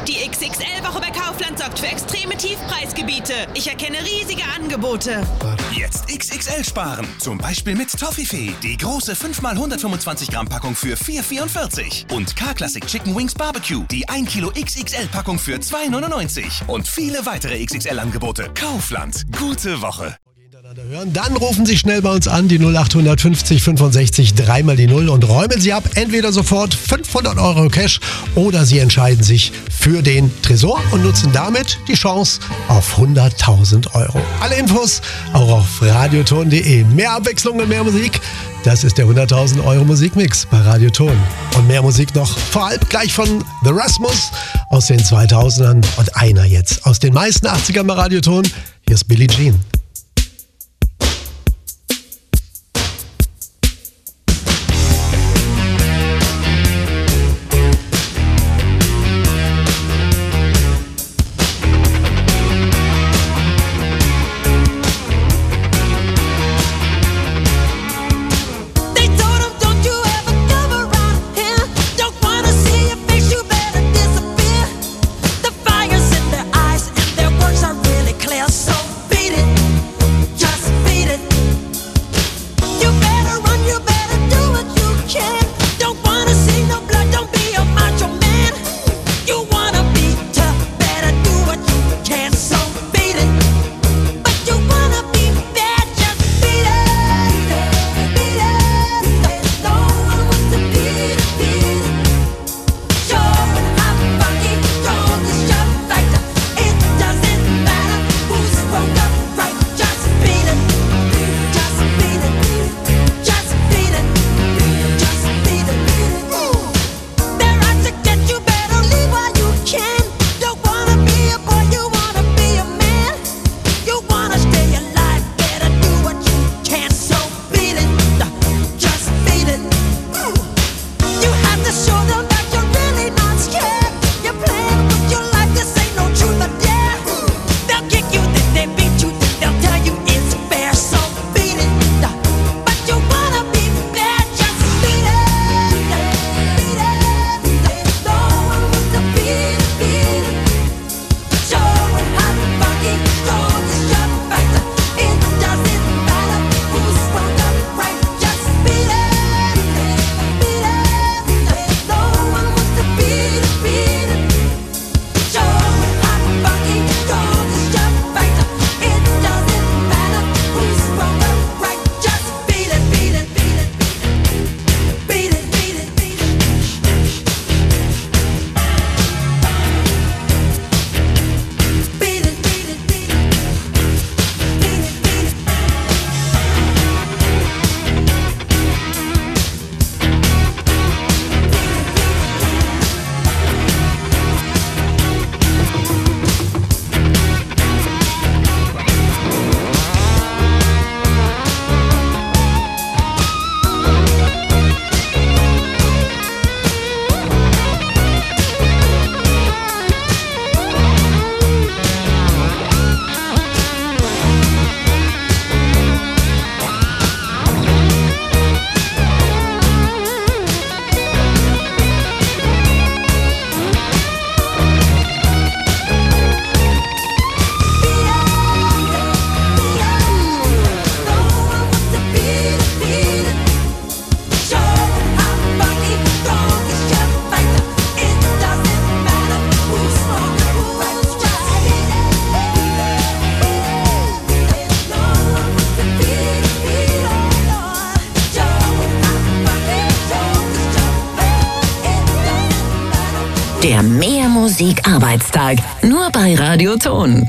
Die XXL-Woche bei Kaufland sorgt für extreme Tiefpreisgebiete. Ich erkenne riesige Angebote. Jetzt XXL sparen. Zum Beispiel mit Toffifee. Die große 5x125 Gramm Packung für 4,44. Und K-Classic Chicken Wings Barbecue. Die 1 Kilo XXL Packung für 2,99. Und viele weitere XXL-Angebote. Kaufland. Gute Woche. Hören, dann rufen Sie schnell bei uns an, die 0850 65 3 die 0 und räumen Sie ab, entweder sofort 500 € Cash oder Sie entscheiden sich für den Tresor und nutzen damit die Chance auf 100.000 €. Alle Infos auch auf radioton.de. Mehr Abwechslung und mehr Musik, das ist der 100.000 € Musikmix bei Radioton. Und mehr Musik noch, vor allem gleich von The Rasmus aus den 2000ern und einer jetzt aus den meisten 80ern bei Radioton. Hier ist Billie Jean. Der Mehr-Musik-Arbeitstag. Nur bei Radioton.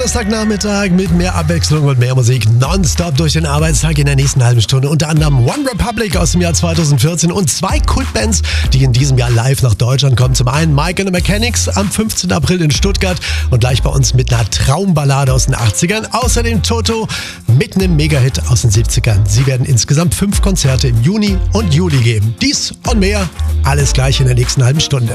Donnerstagnachmittag mit mehr Abwechslung und mehr Musik nonstop durch den Arbeitstag in der nächsten halben Stunde. Unter anderem One Republic aus dem Jahr 2014 und 2 Kultbands, die in diesem Jahr live nach Deutschland kommen. Zum einen Mike and the Mechanics am 15. April in Stuttgart und gleich bei uns mit einer Traumballade aus den 80ern. Außerdem Toto mit einem Mega-Hit aus den 70ern. Sie werden insgesamt 5 Konzerte im Juni und Juli geben. Dies und mehr, alles gleich in der nächsten halben Stunde.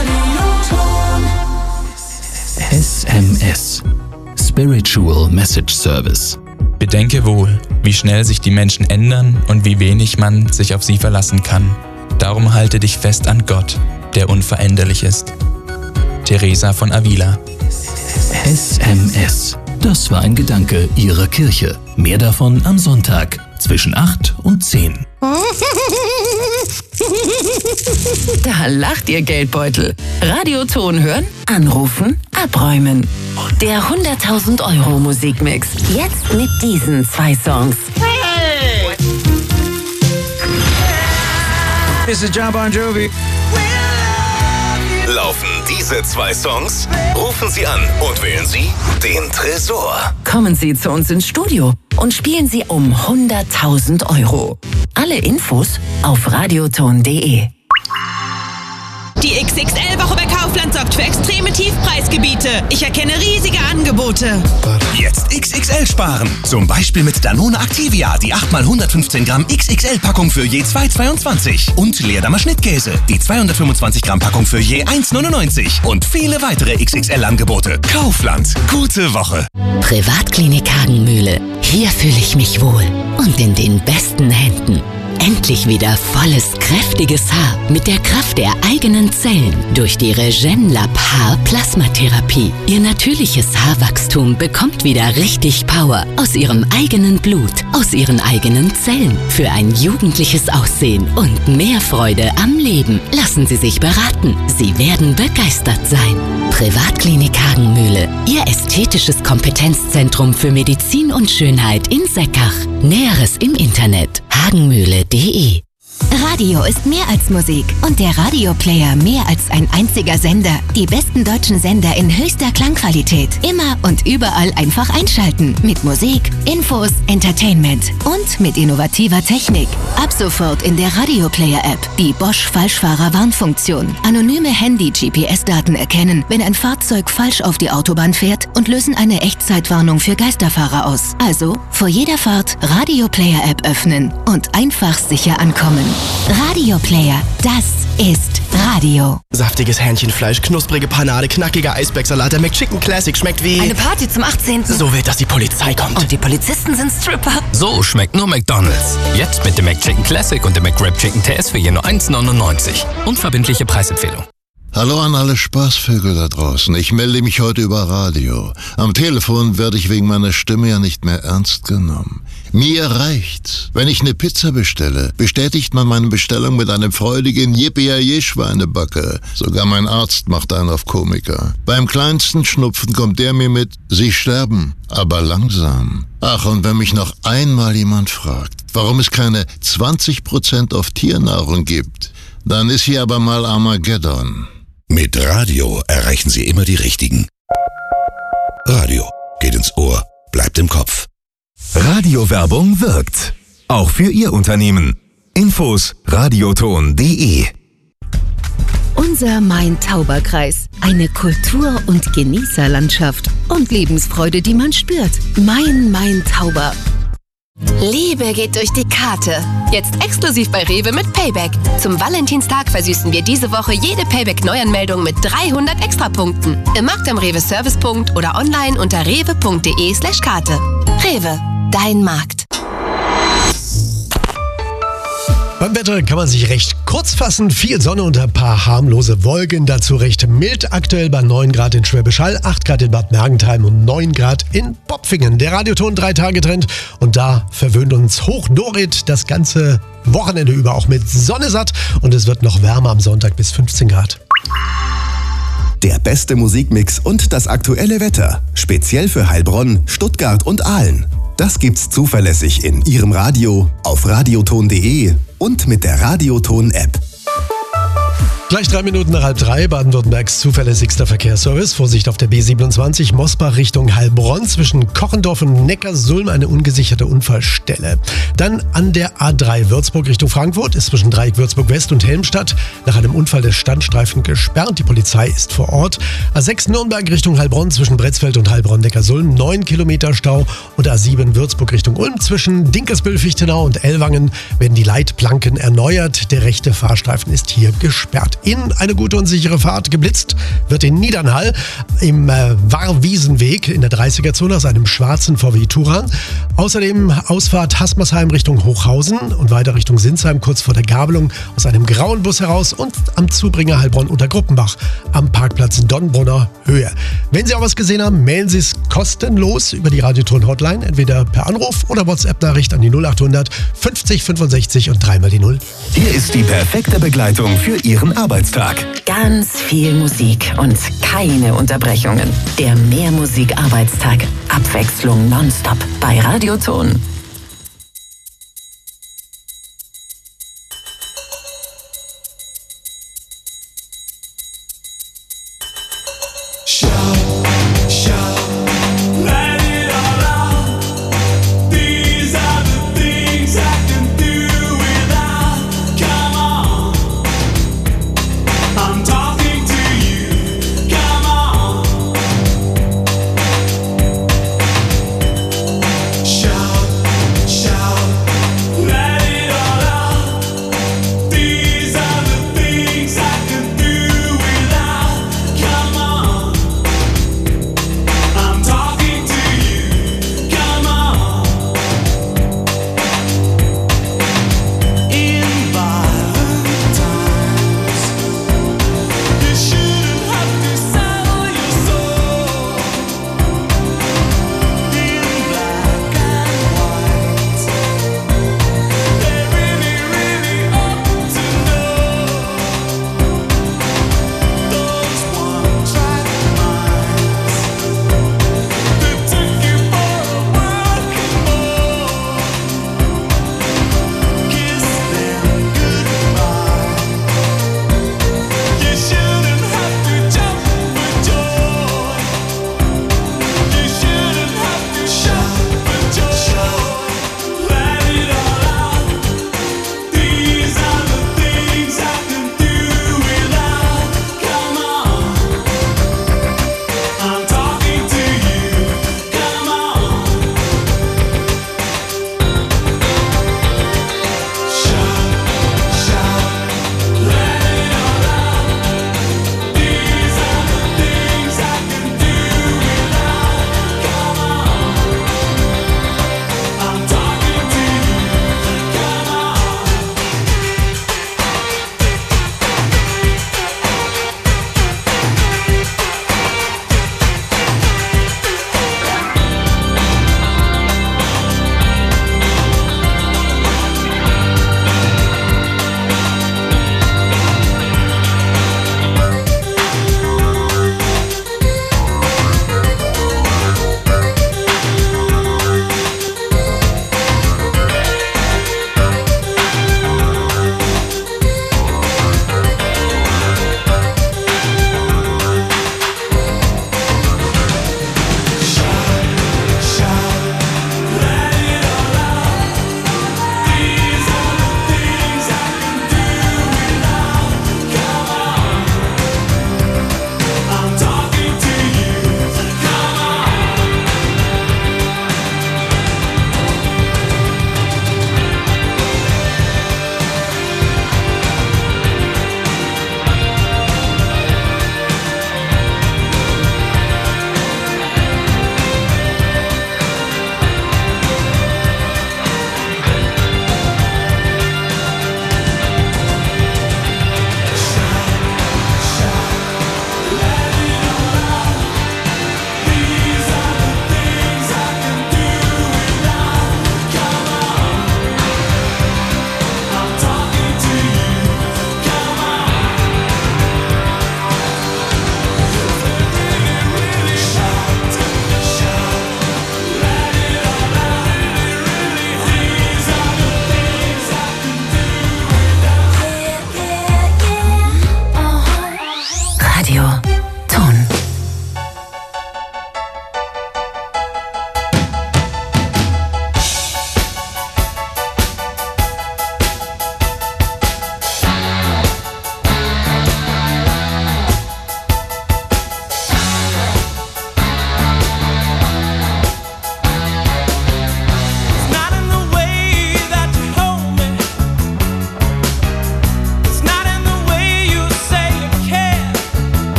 SMS Spiritual Message Service. Bedenke wohl, wie schnell sich die Menschen ändern und wie wenig man sich auf sie verlassen kann. Darum halte dich fest an Gott, der unveränderlich ist. Teresa von Avila. SMS. Das war ein Gedanke Ihrer Kirche. Mehr davon am Sonntag zwischen 8 und 10. Da lacht Ihr Geldbeutel. Radioton hören, anrufen, abräumen. Der 100.000 Euro Musikmix. Jetzt mit diesen 2 Songs. This is John Bon Jovi. Laufen diese 2 Songs? Rufen Sie an und wählen Sie den Tresor. Kommen Sie zu uns ins Studio und spielen Sie um 100.000 Euro. Alle Infos auf radioton.de. Die XXL-Woche bei Kaufland sorgt für extreme Tiefpreisgebiete. Ich erkenne riesige Angebote. Jetzt XXL sparen. Zum Beispiel mit Danone Activia, die 8x115 Gramm XXL-Packung für je 2,22. Und Leerdammer Schnittkäse, die 225 Gramm Packung für je 1,99. Und viele weitere XXL-Angebote. Kaufland, gute Woche. Privatklinik Hagenmühle. Hier fühle ich mich wohl und in den besten Händen. Endlich wieder volles, kräftiges Haar mit der Kraft der eigenen Zellen durch die Regenlab Haar-Plasmatherapie. Ihr natürliches Haarwachstum bekommt wieder richtig Power aus ihrem eigenen Blut, aus ihren eigenen Zellen für ein jugendliches Aussehen und mehr Freude am Leben. Lassen Sie sich beraten. Sie werden begeistert sein. Privatklinik Hagenmühle. Ihr ästhetisches Kompetenzzentrum für Medizin und Schönheit in Seckach. Näheres im Internet. hagenmühle.de. Radio ist mehr als Musik und der Radioplayer mehr als ein einziger Sender. Die besten deutschen Sender in höchster Klangqualität. Immer und überall einfach einschalten. Mit Musik, Infos, Entertainment und mit innovativer Technik. Ab sofort in der Radioplayer-App. Die Bosch Falschfahrer-Warnfunktion. Anonyme Handy-GPS-Daten erkennen, wenn ein Fahrzeug falsch auf die Autobahn fährt und lösen eine Echtzeitwarnung für Geisterfahrer aus. Also vor jeder Fahrt Radioplayer-App öffnen und einfach sicher ankommen. Radioplayer, das ist Radio. Saftiges Hähnchenfleisch, knusprige Panade, knackiger Eisbergsalat, der McChicken Classic schmeckt wie... Eine Party zum 18. So wild, dass die Polizei kommt. Und die Polizisten sind Stripper. So schmeckt nur McDonald's. Jetzt mit dem McChicken Classic und dem McWrap Chicken TS für je nur 1,99. Unverbindliche Preisempfehlung. Hallo an alle Spaßvögel da draußen. Ich melde mich heute über Radio. Am Telefon werde ich wegen meiner Stimme ja nicht mehr ernst genommen. Mir reicht's. Wenn ich eine Pizza bestelle, bestätigt man meine Bestellung mit einem freudigen Yippie-Schweinebacke. Sogar mein Arzt macht einen auf Komiker. Beim kleinsten Schnupfen kommt der mir mit, Sie sterben, aber langsam. Ach, und wenn mich noch einmal jemand fragt, warum es keine 20% auf Tiernahrung gibt, dann ist hier aber mal Armageddon. Mit Radio erreichen Sie immer die Richtigen. Radio geht ins Ohr, bleibt im Kopf. Radiowerbung wirkt. Auch für Ihr Unternehmen. Infos radioton.de. Unser Main-Tauber-Kreis. Eine Kultur- und Genießerlandschaft. Und Lebensfreude, die man spürt. Main-Tauber. Liebe geht durch die Karte. Jetzt exklusiv bei Rewe mit Payback. Zum Valentinstag versüßen wir diese Woche jede Payback-Neuanmeldung mit 300 Extrapunkten. Im Markt am Rewe Servicepunkt oder online unter rewe.de/Karte. Rewe, dein Markt. Beim Wetter kann man sich recht kurz fassen. Viel Sonne und ein paar harmlose Wolken. Dazu recht mild. Aktuell bei 9 Grad in Schwäbisch Hall, 8 Grad in Bad Mergentheim und 9 Grad in Bopfingen. Der Radioton 3-Tage-Trend. Und da verwöhnt uns Hochnorit das ganze Wochenende über auch mit Sonne satt. Und es wird noch wärmer am Sonntag bis 15 Grad. Der beste Musikmix und das aktuelle Wetter. Speziell für Heilbronn, Stuttgart und Aalen. Das gibt's zuverlässig in Ihrem Radio, auf radioton.de und mit der Radioton-App. Gleich 3 Minuten nach 2:30, Baden-Württembergs zuverlässigster Verkehrsservice. Vorsicht auf der B27 Mosbach Richtung Heilbronn. Zwischen Kochendorf und Neckarsulm eine ungesicherte Unfallstelle. Dann an der A3 Würzburg Richtung Frankfurt ist zwischen Dreieck Würzburg West und Helmstadt nach einem Unfall der Standstreifen gesperrt. Die Polizei ist vor Ort. A6 Nürnberg Richtung Heilbronn zwischen Bretzfeld und Heilbronn-Neckarsulm 9 Kilometer Stau. Und A7 Würzburg Richtung Ulm zwischen Dinkersbühl-Fichtenau und Ellwangen werden die Leitplanken erneuert. Der rechte Fahrstreifen ist hier gesperrt. In eine gute und sichere Fahrt geblitzt wird in Niedernhall im Warwiesenweg in der 30er-Zone aus einem schwarzen VW Touran. Außerdem Ausfahrt Hasmersheim Richtung Hochhausen und weiter Richtung Sinsheim kurz vor der Gabelung aus einem grauen Bus heraus und am Zubringer Heilbronn unter Gruppenbach am Parkplatz Donnbrunner Höhe. Wenn Sie auch was gesehen haben, melden Sie es kostenlos über die Radioton-Hotline, entweder per Anruf oder WhatsApp-Nachricht an die 0800 50 65 und 3 mal die 0. Hier ist die perfekte Begleitung für Ihren Arbeitstag. Ganz viel Musik und keine Unterbrechungen. Der Mehrmusik-Arbeitstag. Abwechslung nonstop bei Radioton. Shout, shout.